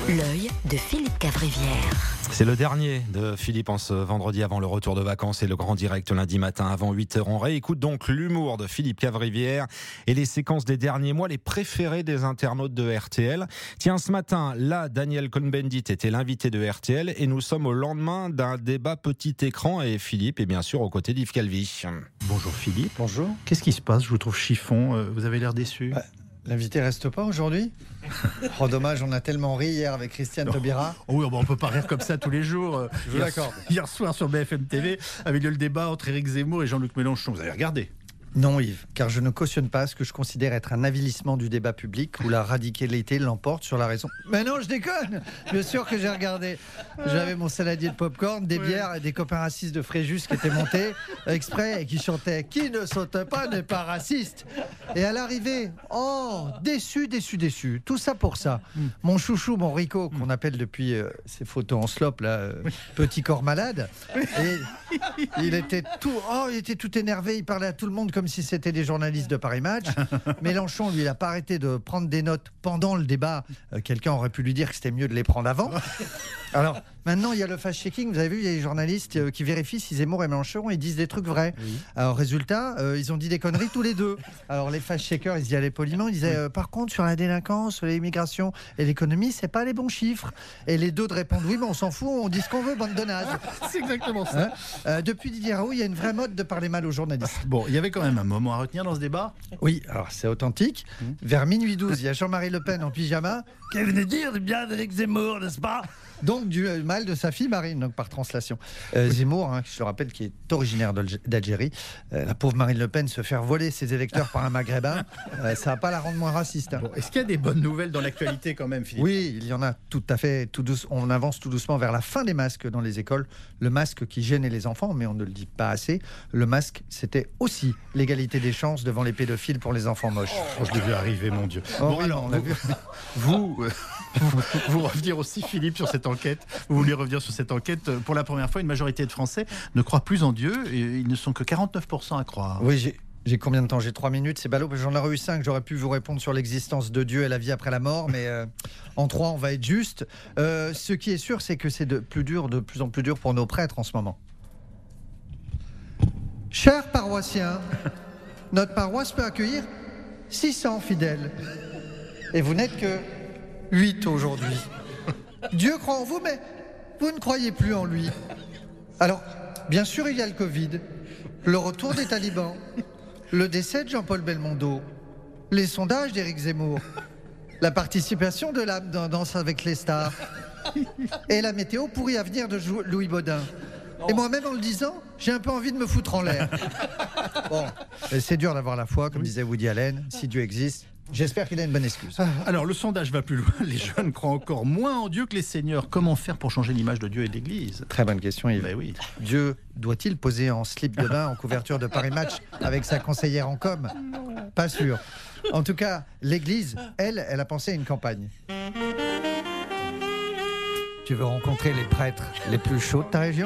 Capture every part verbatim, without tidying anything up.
L'œil de Philippe Cavrivière. C'est le dernier de Philippe en ce vendredi avant le retour de vacances et le grand direct lundi matin avant huit heures. On réécoute donc l'humour de Philippe Cavrivière et les séquences des derniers mois, les préférés des internautes de R T L. Tiens, ce matin, là, Daniel Cohn-Bendit était l'invité de R T L et nous sommes au lendemain d'un débat petit écran et Philippe est bien sûr aux côtés d'Yves Calvi. Bonjour Philippe. Bonjour. Qu'est-ce qui se passe? Je vous trouve chiffon, vous avez l'air déçu. Bah, L'invité reste pas aujourd'hui? Oh dommage, on a tellement ri hier avec Christiane Taubira. Oh oui, bon, on peut pas rire comme ça tous les jours. Je vous hier, l'accorde. Hier soir sur B F M T V avait lieu le débat entre Éric Zemmour et Jean-Luc Mélenchon. Vous avez regardé? Non Yves, car je ne cautionne pas ce que je considère être un avilissement du débat public où la radicalité l'emporte sur la raison. Mais non, je déconne. Bien sûr que j'ai regardé. J'avais mon saladier de popcorn, des bières et des copains racistes de Fréjus qui étaient montés exprès et qui chantaient « Qui ne saute pas n'est pas raciste ». Et à l'arrivée, oh, déçu, déçu, déçu. Tout ça pour ça. Mon chouchou, mon Rico, qu'on appelle depuis euh, ses photos en slop, là, euh, petit corps malade. Et il était tout, oh, il était tout énervé, il parlait à tout le monde comme Comme si c'était des journalistes de Paris Match. Mélenchon, lui, il n'a pas arrêté de prendre des notes pendant le débat. Euh, quelqu'un aurait pu lui dire que c'était mieux de les prendre avant. Alors, maintenant, il y a le fact-checking. Vous avez vu, il y a des journalistes euh, qui vérifient si Zemmour et Mélenchon, ils disent des trucs vrais. Oui. Alors, résultat, euh, ils ont dit des conneries tous les deux. Alors, les fact-checkers, ils y allaient poliment. Ils disaient, euh, par contre, sur la délinquance, sur l'immigration et l'économie, c'est pas les bons chiffres. Et les deux de répondre, oui, mais on s'en fout, on dit ce qu'on veut, bande de nazes. C'est exactement ça. Hein euh, depuis Didier Raoult, il y a une vraie mode de parler mal aux journalistes. Bon, il y avait quand même un moment à retenir dans ce débat. Oui, alors c'est authentique. Mmh. Vers minuit douze, il y a Jean-Marie Le Pen en pyjama qui venait dire du bien d'Éric Zemmour, n'est-ce pas? Donc du mal de sa fille Marine, donc par translation. Euh, Zemmour, hein, je le rappelle, qui est originaire d'Algérie. Euh, la pauvre Marine Le Pen se faire voler ses électeurs par un maghrébin, euh, ça va pas la rendre moins raciste. Hein. Bon, est-ce qu'il y a des bonnes nouvelles dans l'actualité quand même, Philippe? Oui, il y en a tout à fait. Tout douce, on avance tout doucement vers la fin des masques dans les écoles. Le masque qui gênait les enfants, mais on ne le dit pas assez. Le masque, c'était aussi l'égalité des chances devant les pédophiles pour les enfants moches. Oh, je l'ai vu arriver, mon Dieu. Oh, bon, oui, alors, on l'a vous, vu. vous, euh, vous, vous revenir aussi, Philippe, sur cette enquête. Vous voulez revenir sur cette enquête. Pour la première fois, une majorité de Français ne croient plus en Dieu et ils ne sont que quarante-neuf pour cent à croire. Oui, j'ai... J'ai combien de temps? J'ai trois minutes, c'est ballot, j'en aurais eu cinq, j'aurais pu vous répondre sur l'existence de Dieu et la vie après la mort, mais euh, en trois, on va être juste. Euh, ce qui est sûr, c'est que c'est de plus dur, de plus en plus dur pour nos prêtres en ce moment. Chers paroissiens, notre paroisse peut accueillir six cents fidèles. Et vous n'êtes que huit aujourd'hui. Dieu croit en vous, mais vous ne croyez plus en lui. Alors, bien sûr, il y a le Covid, le retour des talibans, le décès de Jean-Paul Belmondo, les sondages d'Éric Zemmour, la participation de l'âme dans Danse avec les stars et la météo pourrie à venir de Louis Baudin. Et moi-même, en le disant, j'ai un peu envie de me foutre en l'air. Bon, c'est dur d'avoir la foi, comme disait Woody Allen. Si Dieu existe, j'espère qu'il a une bonne excuse. Alors, le sondage va plus loin. Les jeunes croient encore moins en Dieu que les seigneurs. Comment faire pour changer l'image de Dieu et de l'Église? Très bonne question, Yves. Ben oui. Dieu doit-il poser en slip de bain en couverture de Paris Match avec sa conseillère en com? Pas sûr. En tout cas, l'Église, elle, elle a pensé à une campagne. Tu veux rencontrer les prêtres les plus chauds de ta région?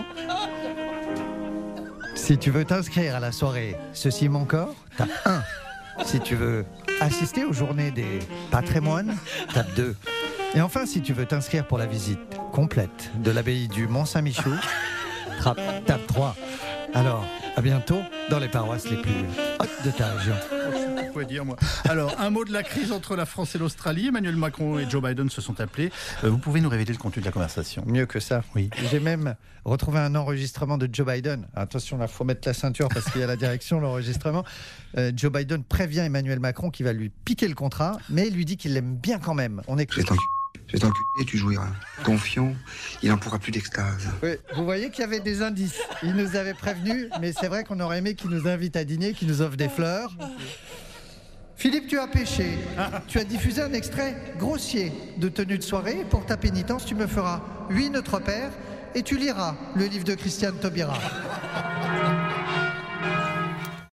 Si tu veux t'inscrire à la soirée Ceci est mon corps, tape un. Si tu veux assister aux journées des patrimoines, tape deux. Et enfin, si tu veux t'inscrire pour la visite complète de l'abbaye du Mont-Saint-Michou, tape trois. Alors, à bientôt dans les paroisses les plus hautes de ta région. Je dire, moi. Alors, un mot de la crise entre la France et l'Australie. Emmanuel Macron et Joe Biden se sont appelés. Euh, vous pouvez nous révéler le contenu de la conversation? Mieux que ça. Oui. J'ai même retrouvé un enregistrement de Joe Biden. Attention, il faut mettre la ceinture parce qu'il y a la direction, l'enregistrement. Euh, Joe Biden prévient Emmanuel Macron qu'il va lui piquer le contrat, mais il lui dit qu'il l'aime bien quand même. On écoute. Je vais t'enculer, tu jouiras. Confiant, il n'en pourra plus d'extase. Oui, vous voyez qu'il y avait des indices. Il nous avait prévenus, mais c'est vrai qu'on aurait aimé qu'il nous invite à dîner, qu'il nous offre des fleurs. Philippe, tu as péché. Tu as diffusé un extrait grossier de tenue de soirée. Pour ta pénitence, tu me feras huit Notre Père et tu liras le livre de Christiane Taubira.